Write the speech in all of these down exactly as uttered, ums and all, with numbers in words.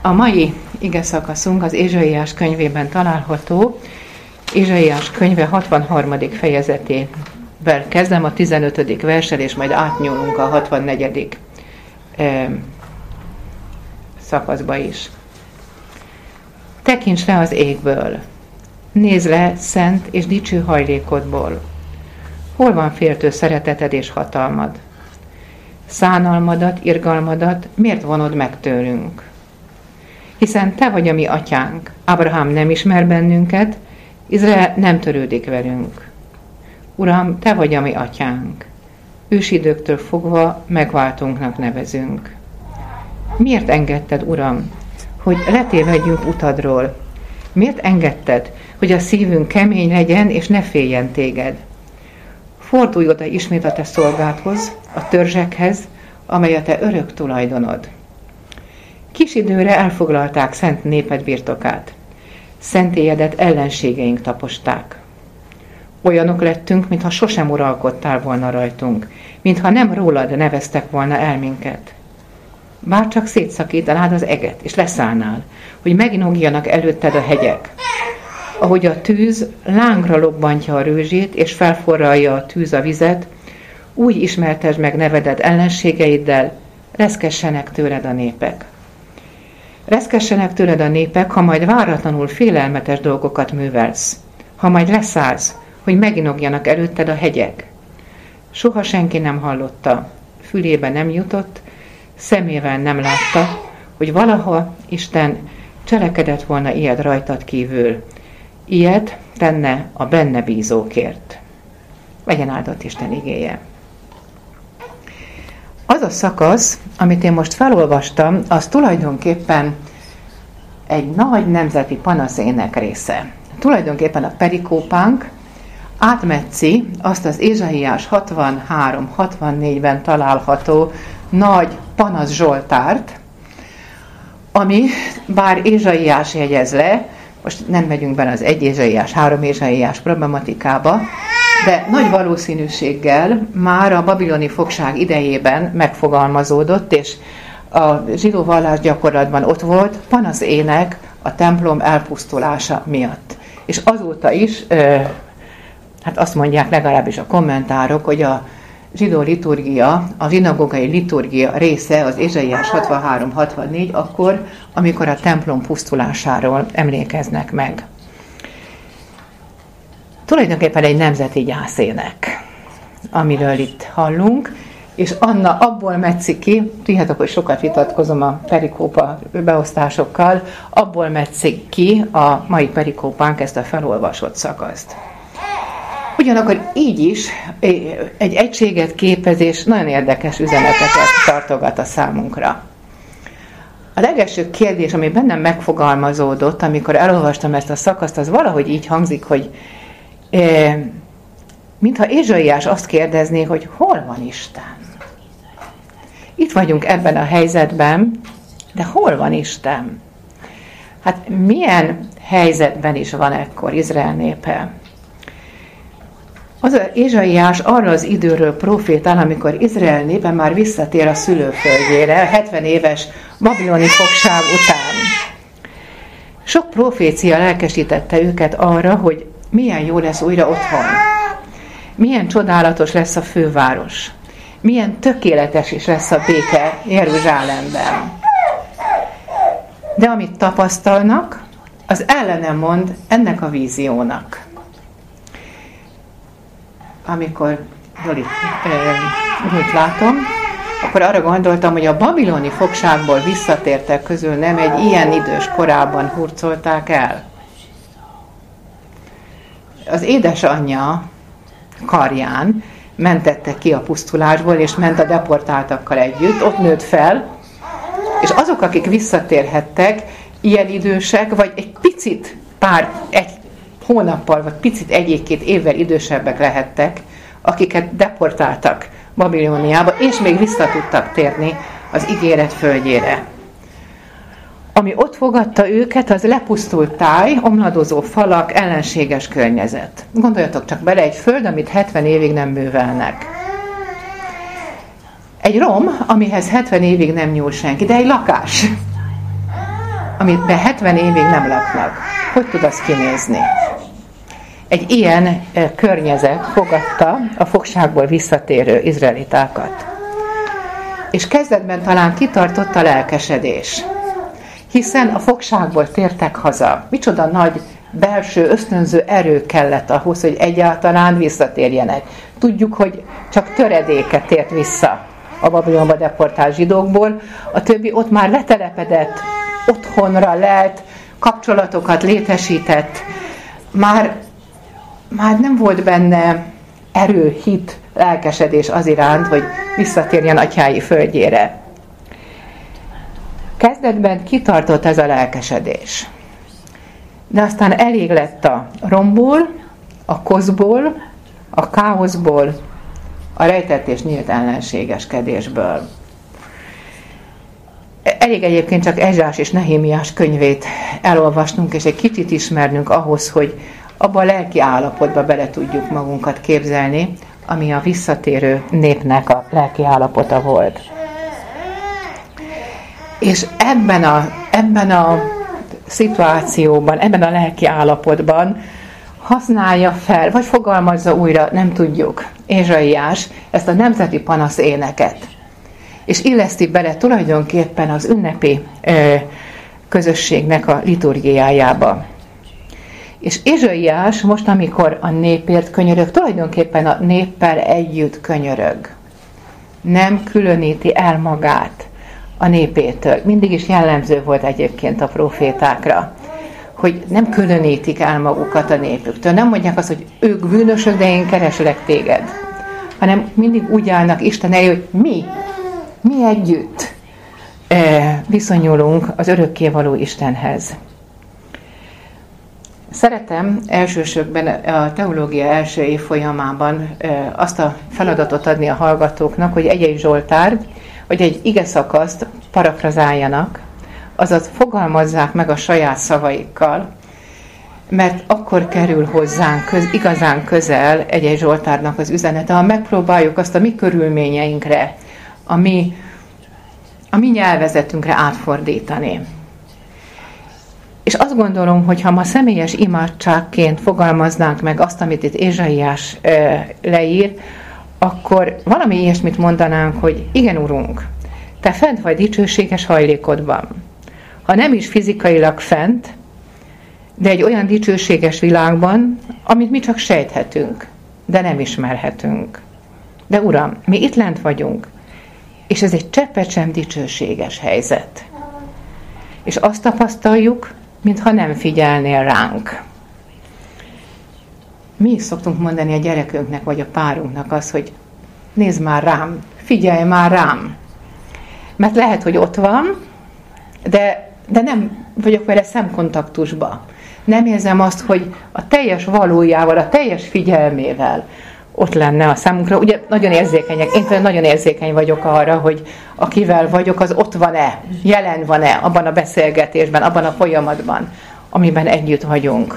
A mai ige szakaszunk az Ézsaiás könyvében található. Ézsaiás könyve hatvanharmadik fejezetével kezdem, a tizenötödik verssel, és majd átnyúlunk a hatvannegyedik eh, szakaszba is. Tekints le az égből, nézd le szent és dicső hajlékodból. Hol van féltő szereteted és hatalmad? Szánalmadat, irgalmadat miért vonod meg tőlünk? Hiszen te vagy a mi atyánk, Ábrahám nem ismer bennünket, Izrael nem törődik velünk. Uram, te vagy a mi atyánk, ősidőktől fogva megváltunknak nevezünk. Miért engedted, Uram, hogy letévedjünk utadról? Miért engedted, hogy a szívünk kemény legyen, és ne féljen téged? Fordulj oda ismét a te szolgádhoz, a törzsekhez, amely a te örök tulajdonod. Kis időre elfoglalták szent néped birtokát. Szentélyedet ellenségeink taposták. Olyanok lettünk, mintha sosem uralkodtál volna rajtunk, mintha nem rólad neveztek volna el minket. Bár csak szétszakítanád az eget, és leszállnál, hogy meginogjanak előtted a hegyek. Ahogy a tűz lángra lobbantja a rőzsét, és felforralja a tűz a vizet, úgy ismertesd meg nevedet ellenségeiddel, reszkessenek tőled a népek. Reszkessenek tőled a népek, ha majd váratlanul félelmetes dolgokat művelsz, ha majd leszállsz, hogy meginogjanak előtted a hegyek. Soha senki nem hallotta, fülébe nem jutott, szemével nem látta, hogy valaha Isten cselekedett volna ilyet rajtad kívül. Ilyet tenne a benne bízókért. Legyen áldott Isten igéje. Az a szakasz, amit én most felolvastam, az tulajdonképpen egy nagy nemzeti panaszének része. Tulajdonképpen a perikópánk átmetszi azt az Ézsaiás hatvanhárom hatvannégyben található nagy panasz Zsoltárt, ami bár Ézsaiás jegyez le, most nem megyünk bele az egy Ézsaiás, három Ézsaiás problematikába, de nagy valószínűséggel már a babiloni fogság idejében megfogalmazódott, és a zsidó vallásgyakorlatban ott volt panaszének a templom elpusztulása miatt. És azóta is, hát azt mondják legalábbis a kommentárok, hogy a zsidó liturgia, a zsinagógai liturgia része az Ézsaiás hatvanhárom hatvannégy, akkor, amikor a templom pusztulásáról emlékeznek meg. Tulajdonképpen egy nemzeti gyászének, amiről itt hallunk, és Anna abból metszik ki, tudjátok, hogy sokat vitatkozom a perikópa beosztásokkal, abból metszik ki a mai perikópánk ezt a felolvasott szakaszt. Ugyanakkor így is egy egységet képez, és nagyon érdekes üzeneteket tartogat a számunkra. A legelső kérdés, ami bennem megfogalmazódott, amikor elolvastam ezt a szakaszt, az valahogy így hangzik, hogy e, mintha Ézsaiás azt kérdezné, hogy hol van Isten? Itt vagyunk ebben a helyzetben, de hol van Isten? Hát milyen helyzetben is van ekkor Izrael népe? Az Ézsaiás arra az időről profétál, amikor Izrael népe már visszatér a szülőföldjére, a hetven éves babiloni fogság után. Sok profécia lelkesítette őket arra, hogy milyen jó lesz újra otthon. Milyen csodálatos lesz a főváros. Milyen tökéletes is lesz a béke Jeruzsálemben. De amit tapasztalnak, az ellene mond ennek a víziónak. Amikor Zolit eh, látom, akkor arra gondoltam, hogy a babiloni fogságból visszatértek közül nem egy ilyen idős korában hurcolták el. Az édesanyja karján mentette ki a pusztulásból, és ment a deportáltakkal együtt, ott nőtt fel, és azok, akik visszatérhettek, ilyen idősek, vagy egy picit, pár, egy hónappal, vagy picit egy-két évvel idősebbek lehettek, akiket deportáltak Babilóniába, és még vissza tudtak térni az ígéret földjére. Ami ott fogadta őket, az lepusztult táj, omladozó falak, ellenséges környezet. Gondoljatok csak bele, egy föld, amit hetven évig nem művelnek. Egy rom, amihez hetven évig nem nyúl senki, de egy lakás. amiben hetven évig nem laknak. Hogy tud az kinézni? Egy ilyen környezet fogadta a fogságból visszatérő izraelitákat. És kezdetben talán kitartott a lelkesedés, hiszen a fogságból tértek haza. Micsoda nagy belső ösztönző erő kellett ahhoz, hogy egyáltalán visszatérjenek. Tudjuk, hogy csak töredéke tért vissza a Babilonba deportált zsidókból, a többi ott már letelepedett, otthonra lelt, kapcsolatokat létesített, már, már nem volt benne erő, hit, lelkesedés az iránt, hogy visszatérjen atyái földjére. Kezdetben kitartott ez a lelkesedés. De aztán elég lett a romból, a koszból, a káoszból, a rejtett és nyílt ellenségeskedésből. Elég egyébként csak Ezrás és Nehémiás könyvét elolvasnunk, és egy kicsit ismernünk ahhoz, hogy abba a lelki állapotba bele tudjuk magunkat képzelni, ami a visszatérő népnek a lelki állapota volt. És ebben a, ebben a szituációban, ebben a lelki állapotban használja fel, vagy fogalmazza újra, nem tudjuk, Ézsaiás ezt a nemzeti panasz éneket. És illeszti bele tulajdonképpen az ünnepi ö, közösségnek a liturgiájába. És Ézsaiás most, amikor a népért könyörög, tulajdonképpen a néppel együtt könyörög. Nem különíti el magát a népétől. Mindig is jellemző volt egyébként a profétákra, hogy nem különítik el magukat a népüktől. Nem mondják azt, hogy ők bűnösök, de én kereslek téged. Hanem mindig úgy állnak Isten elé, hogy mi, mi együtt viszonyulunk az örökkévaló Istenhez. Szeretem elsősorban a teológia első évfolyamában azt a feladatot adni a hallgatóknak, hogy egy-egy zsoltár, vagy egy igeszakaszt parafrazáljanak, azaz fogalmazzák meg a saját szavaikkal, mert akkor kerül hozzánk köz, igazán közel egy-egy zsoltárnak az üzenete, ha megpróbáljuk azt a mi körülményeinkre, a mi, a mi nyelvezetünkre átfordítani. És azt gondolom, hogy ha ma személyes imádságként fogalmaznánk meg azt, amit itt Ézsaiás e, leír, akkor valami ilyesmit mondanánk, hogy igen, Urunk, te fent vagy dicsőséges hajlékodban. Ha nem is fizikailag fent, de egy olyan dicsőséges világban, amit mi csak sejthetünk, de nem ismerhetünk. De Uram, mi itt lent vagyunk, és ez egy cseppet sem dicsőséges helyzet. És azt tapasztaljuk, mintha nem figyelnél ránk. Mi is szoktunk mondani a gyerekünknek, vagy a párunknak az, hogy nézd már rám, figyelj már rám. Mert lehet, hogy ott van, de, de nem vagyok vele szemkontaktusba. Nem érzem azt, hogy a teljes valójával, a teljes figyelmével ott lenne a számunkra. Ugye nagyon érzékenyek, én például nagyon érzékeny vagyok arra, hogy akivel vagyok, az ott van-e, jelen van-e abban a beszélgetésben, abban a folyamatban, amiben együtt vagyunk.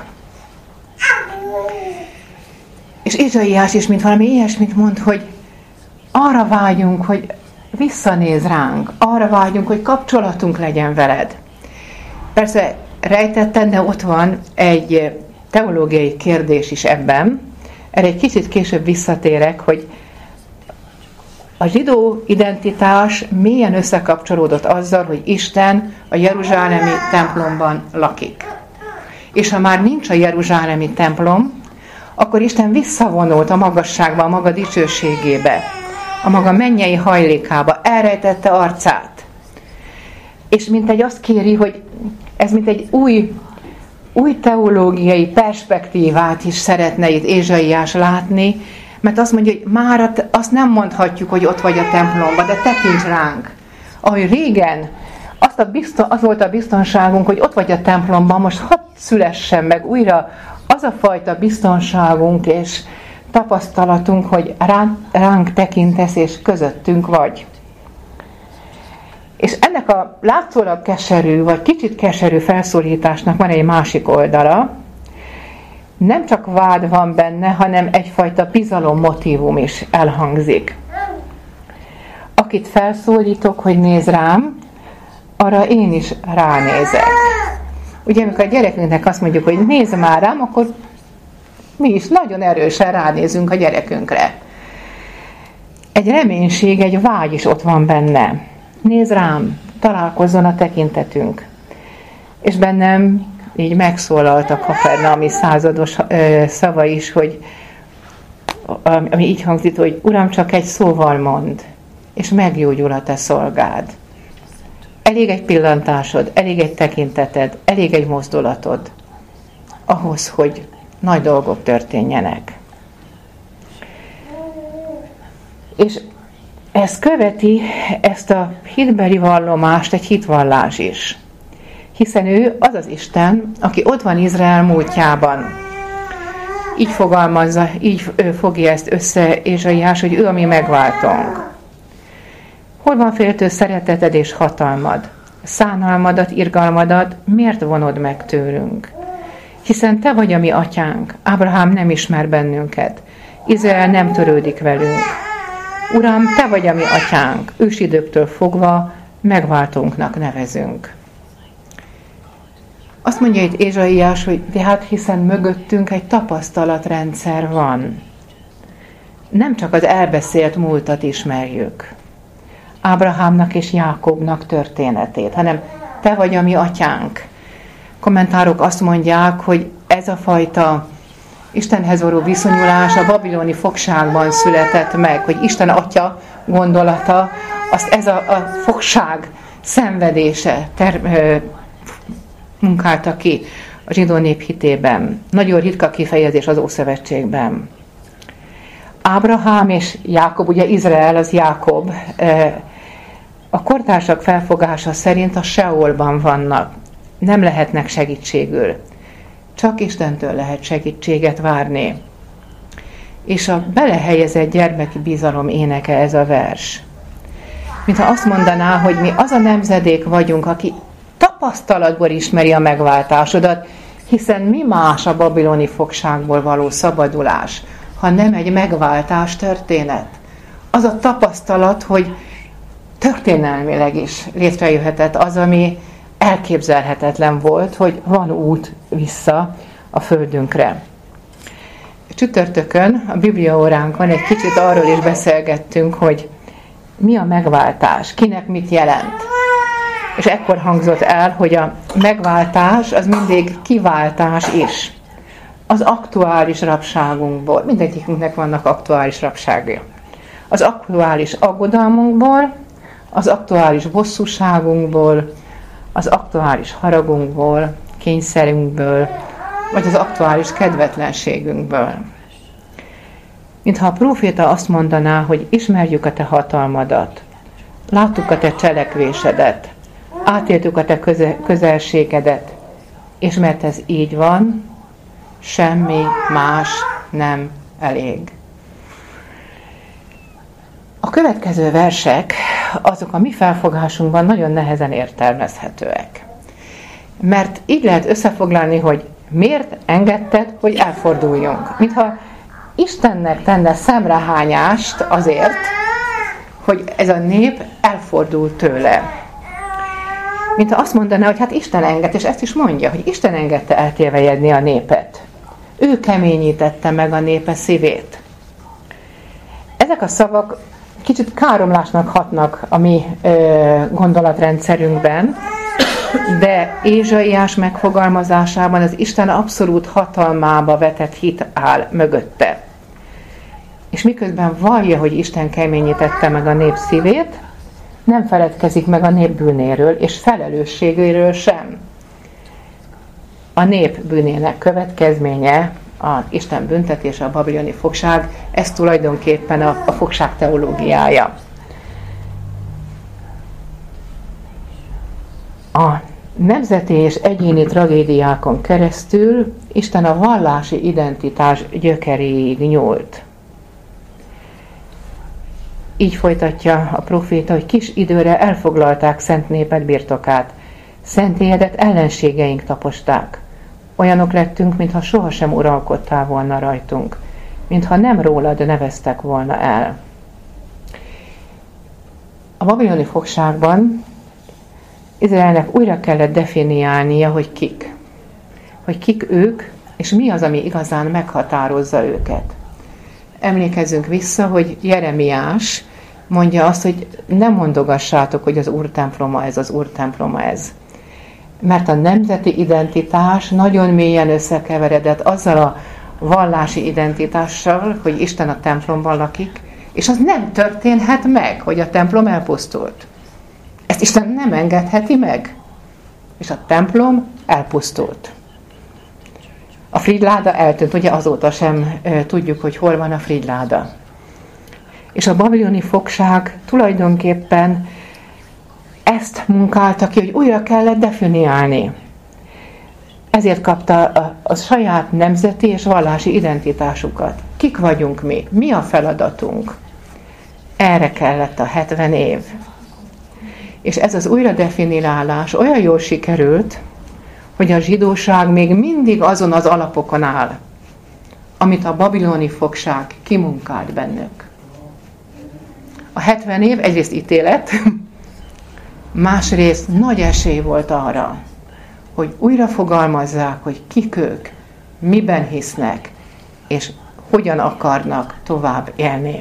És Ézsaiás is, mint valami ilyesmit mond, hogy arra vágyunk, hogy visszanéz ránk, arra vágyunk, hogy kapcsolatunk legyen veled. Persze rejtetten, de ott van egy teológiai kérdés is ebben. Erre egy kicsit később visszatérek, hogy a zsidó identitás mélyen összekapcsolódott azzal, hogy Isten a jeruzsálemi templomban lakik. És ha már nincs a jeruzsálemi templom, akkor Isten visszavonult a magasságba, a maga dicsőségébe, a maga mennyei hajlékába, elrejtette arcát. És mint egy azt kéri, hogy ez mint egy új, új teológiai perspektívát is szeretne itt Ézsaiás látni, mert azt mondja, hogy már azt nem mondhatjuk, hogy ott vagy a templomban, de tekints ránk. Ahogy régen azt a bizton, az volt a biztonságunk, hogy ott vagy a templomban, most hadd szülessen meg újra az a fajta biztonságunk és tapasztalatunk, hogy ránk, ránk tekintesz és közöttünk vagy. És ennek a látszólag keserű, vagy kicsit keserű felszólításnak van egy másik oldala. Nem csak vád van benne, hanem egyfajta bizalom motívum is elhangzik. Akit felszólítok, hogy nézz rám, arra én is ránézek. Ugye, amikor a gyerekünknek azt mondjuk, hogy nézz már rám, akkor mi is nagyon erősen ránézünk a gyerekünkre. Egy reménység, egy vágy is ott van benne. Nézz rám, találkozzon a tekintetünk. És bennem így megszólalt a Kapernaumi százados szava is, hogy ami így hangzik, hogy Uram, csak egy szóval mondd, és meggyógyul a te szolgád. Elég egy pillantásod, elég egy tekinteted, elég egy mozdulatod ahhoz, hogy nagy dolgok történjenek. És ez követi ezt a hitbeli vallomást egy hitvallás is. Hiszen ő az az Isten, aki ott van Izrael múltjában. Így fogalmazza, így fogja ezt össze Ézsaiás, hogy ő a mi megváltónk. Hol van féltő szereteted és hatalmad? Szánalmadat, irgalmadat miért vonod meg tőlünk? Hiszen te vagy a mi atyánk, Ábrahám nem ismer bennünket, Izrael nem törődik velünk. Uram, te vagy a mi atyánk, ősidőktől fogva megváltónknak nevezünk. Azt mondja itt Ézsaiás, hogy de hát hiszen mögöttünk egy tapasztalatrendszer van. Nem csak az elbeszélt múltat ismerjük, Ábrahámnak és Jákobnak történetét, hanem te vagy a mi atyánk. Kommentárok azt mondják, hogy ez a fajta Istenhez való viszonyulás a babiloni fogságban született meg, hogy Isten atya gondolata, azt ez a, a fogság szenvedése ter, ö, munkálta ki a zsidó nép hitében. Nagyon ritka kifejezés az Ószövetségben. Ábrahám és Jákob, ugye Izrael az Jákob, a kortársak felfogása szerint a Seolban vannak. Nem lehetnek segítségül. Csak Istentől lehet segítséget várni. És a belehelyezett gyermeki bizalom éneke ez a vers. Mintha azt mondaná, hogy mi az a nemzedék vagyunk, aki tapasztalatból ismeri a megváltásodat, hiszen mi más a babiloni fogságból való szabadulás, ha nem egy megváltás történet. Az a tapasztalat, hogy történelmileg is létrejöhetett az, ami elképzelhetetlen volt, hogy van út vissza a földünkre. Csütörtökön a bibliaóránkon egy kicsit arról is beszélgettünk, hogy mi a megváltás, kinek mit jelent. És ekkor hangzott el, hogy a megváltás az mindig kiváltás is. Az aktuális rabságunkból, mindegyikünknek vannak aktuális rabságai. Az aktuális aggodalmunkból, az aktuális bosszúságunkból, az aktuális haragunkból, kényszerünkből, vagy az aktuális kedvetlenségünkből. Mintha a próféta azt mondaná, hogy ismerjük a te hatalmadat, láttuk a te cselekvésedet, átéltük a te köze- közelségedet, és mert ez így van, semmi más nem elég. A következő versek, azok a mi felfogásunkban nagyon nehezen értelmezhetőek. Mert így lehet összefoglalni, hogy miért engedted, hogy elforduljunk. Mintha Istennek tenne szemrehányást azért, hogy ez a nép elfordul tőle. Mintha azt mondaná, hogy hát Isten enged, és ezt is mondja, hogy Isten engedte eltévejedni a népet. Ő keményítette meg a népe szívét. Ezek a szavak kicsit káromlásnak hatnak a mi ö, gondolatrendszerünkben, de Ézsaiás megfogalmazásában az Isten abszolút hatalmába vetett hit áll mögötte. És miközben vallja, hogy Isten keményítette meg a nép szívét, nem feledkezik meg a nép bűnéről és felelősségéről sem. A nép bűnének következménye a Isten büntetése, a babiloni fogság, ez tulajdonképpen a, a fogság teológiája. A nemzeti és egyéni tragédiákon keresztül Isten a vallási identitás gyökeréig nyúlt. Így folytatja a proféta, hogy kis időre elfoglalták szent néped birtokát, szentélyedet ellenségeink taposták. Olyanok lettünk, mintha sohasem uralkodtál volna rajtunk, mintha nem rólad neveztek volna el. A babiloni fogságban Izraelnek újra kellett definiálnia, hogy kik. Hogy kik ők, és mi az, ami igazán meghatározza őket. Emlékezzünk vissza, hogy Jeremiás mondja azt, hogy ne mondogassátok, hogy az Úr temploma ez, az Úr temploma ez. Mert a nemzeti identitás nagyon mélyen összekeveredett azzal a vallási identitással, hogy Isten a templomban lakik, és az nem történhet meg, hogy a templom elpusztult. Ezt Isten nem engedheti meg. És a templom elpusztult. A frigyláda eltűnt, ugye azóta sem e, tudjuk, hogy hol van a frigyláda. És a babiloni fogság tulajdonképpen ezt munkálta ki, hogy újra kellett definiálni. Ezért kapta a, a saját nemzeti és vallási identitásukat. Kik vagyunk mi? Mi a feladatunk? Erre kellett a hetven év. És ez az újra definiálás olyan jól sikerült, hogy a zsidóság még mindig azon az alapokon áll, amit a babiloni fogság kimunkált bennük. A hetven év egyrészt ítélet, másrészt nagy esély volt arra, hogy újra fogalmazzák, hogy kik ők, miben hisznek, és hogyan akarnak tovább élni.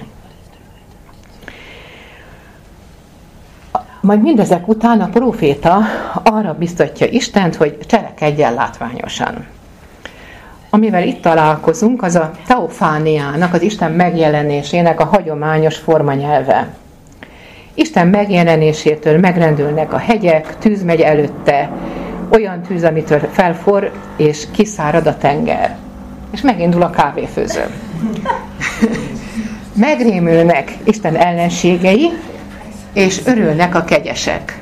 Majd mindezek után a próféta arra biztatja Istent, hogy cselekedjen látványosan. Amivel itt találkozunk, az a teofániának, az Isten megjelenésének a hagyományos formanyelve. Isten megjelenésétől megrendülnek a hegyek, tűz megy előtte, olyan tűz, amitől felforr és kiszárad a tenger. És megindul a kávéfőző. Megrémülnek Isten ellenségei, és örülnek a kegyesek.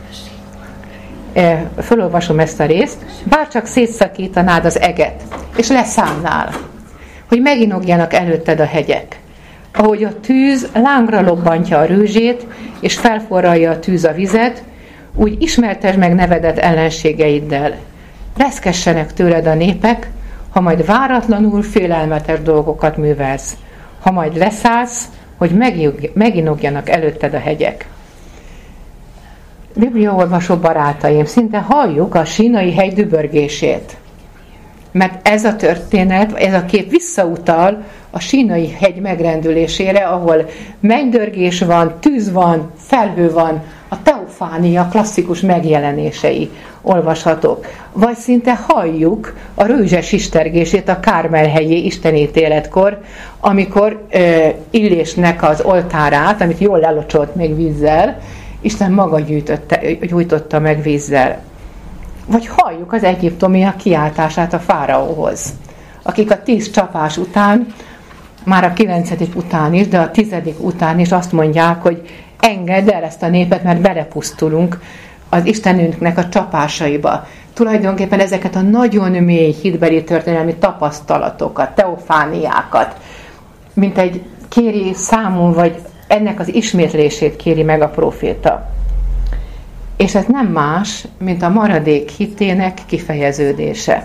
Fölolvasom ezt a részt. Bárcsak szétszakítanád az eget, és leszállnál, hogy meginogjanak előtted a hegyek. Ahogy a tűz lángra lobbantja a rőzsét, és felforralja a tűz a vizet, úgy ismertesd meg nevedet ellenségeiddel. Reszkessenek tőled a népek, ha majd váratlanul félelmetes dolgokat művelsz. Ha majd leszállsz, hogy meginogjanak előtted a hegyek. Bibliaolvasó barátaim, szinte halljuk a sínai hegy dübörgését. Mert ez a történet, ez a kép visszautal a sínai hegy megrendülésére, ahol mennydörgés van, tűz van, felhő van, a teofánia klasszikus megjelenései olvashatók. Vagy szinte halljuk a rőzses istergését a Kármel-hegyi istenítéletkor, amikor uh, Illésnek az oltárát, amit jól lelocsolt még vízzel, Isten maga gyújtotta meg vízzel. Vagy halljuk az egyiptomiak kiáltását a fáraóhoz, akik a tíz csapás után, már a kilencedik után is, de a tizedik után is azt mondják, hogy engedd el ezt a népet, mert belepusztulunk az Istenünknek a csapásaiba. Tulajdonképpen ezeket a nagyon mély hitbeli történelmi tapasztalatokat, teofániákat, mint egy kéri számon, vagy ennek az ismétlését kéri meg a próféta. És ez nem más, mint a maradék hitének kifejeződése.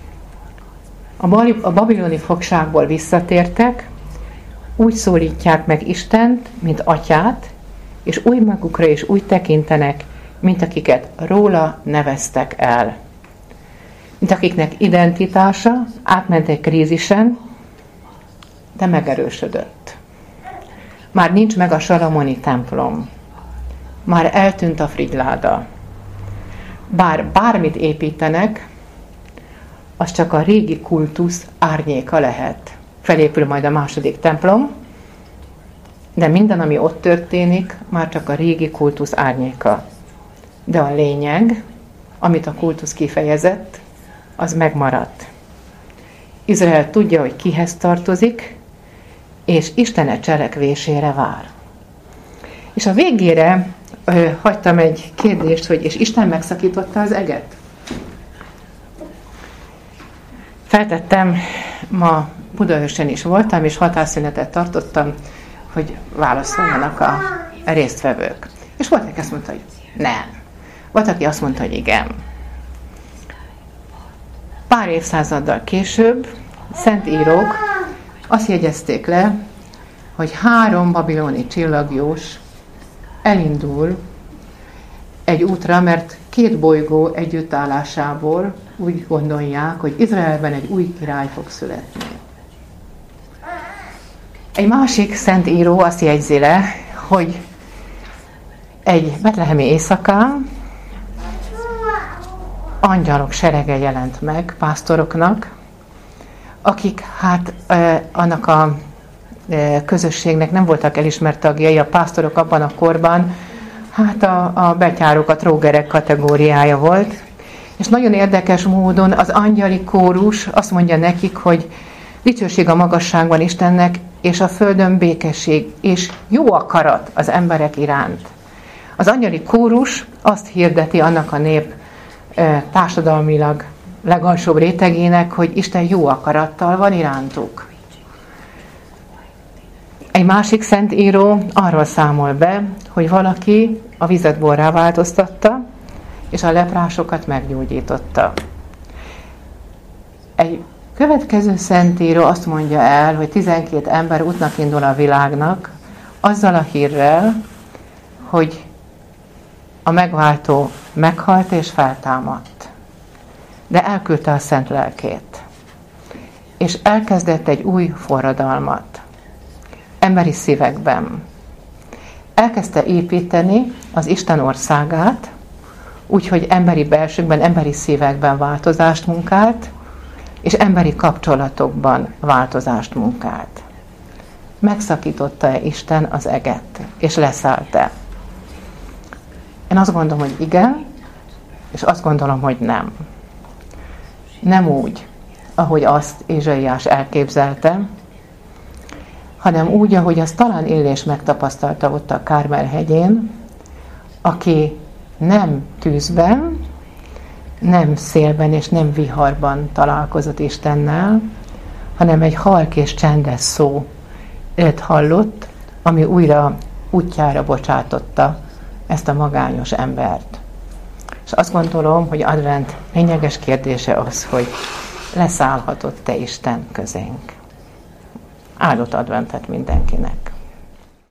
A babiloni fogságból visszatértek, úgy szólítják meg Istent, mint atyát, és új magukra is úgy tekintenek, mint akiket róla neveztek el. Mint akiknek identitása átment egy krízisen, de megerősödött. Már nincs meg a salamoni templom. Már eltűnt a frigyláda. Bár bármit építenek, az csak a régi kultusz árnyéka lehet. Felépül majd a második templom, de minden, ami ott történik, már csak a régi kultusz árnyéka. De a lényeg, amit a kultusz kifejezett, az megmaradt. Izrael tudja, hogy kihez tartozik, és Istene cselekvésére vár. És a végére ö, hagytam egy kérdést, hogy és Isten megszakította az eget? Feltettem, ma Budaörsen is voltam, és határszünetet tartottam, hogy válaszoljanak a résztvevők. És volt, aki azt mondta, hogy nem. Volt, aki azt mondta, hogy igen. Pár évszázaddal később szentírók azt jegyezték le, hogy három babiloni csillagjós elindul egy útra, mert két bolygó együttállásából úgy gondolják, hogy Izraelben egy új király fog születni. Egy másik szent író azt jegyzi le, hogy egy betlehemi éjszakán angyalok serege jelent meg pásztoroknak, akik hát eh, annak a eh, közösségnek nem voltak elismert tagjai, a pásztorok abban a korban, hát a, a betyárok, a trógerek kategóriája volt. És nagyon érdekes módon az angyali kórus azt mondja nekik, hogy dicsőség a magasságban Istennek, és a földön békesség, és jó akarat az emberek iránt. Az angyali kórus azt hirdeti annak a nép e, társadalmilag legalsóbb rétegének, hogy Isten jó akarattal van irántuk. Egy másik szent író arról számol be, hogy valaki a vizet borrá változtatta, és a leprásokat meggyógyította. Egy következő szentíró azt mondja el, hogy tizenkét ember útnak indul a világnak, azzal a hírrel, hogy a megváltó meghalt és feltámadt. De elküldte a szent lelkét. És elkezdett egy új forradalmat. Emberi szívekben. Elkezdte építeni az Isten országát, úgyhogy emberi belsőkben, emberi szívekben változást munkált, és emberi kapcsolatokban változást munkált. Megszakította-e Isten az eget, és leszállt-e? Én azt gondolom, hogy igen, és azt gondolom, hogy nem. Nem úgy, ahogy azt Ézsaiás elképzelte, hanem úgy, ahogy azt talán Illés megtapasztalta ott a Kármel-hegyén, aki nem tűzben, nem szélben és nem viharban találkozott Istennel, hanem egy halk és csendes szó őt hallott, ami újra útjára bocsátotta ezt a magányos embert. És azt gondolom, hogy advent lényeges kérdése az, hogy leszállhatott-e Isten közénk. Áldott adventet mindenkinek!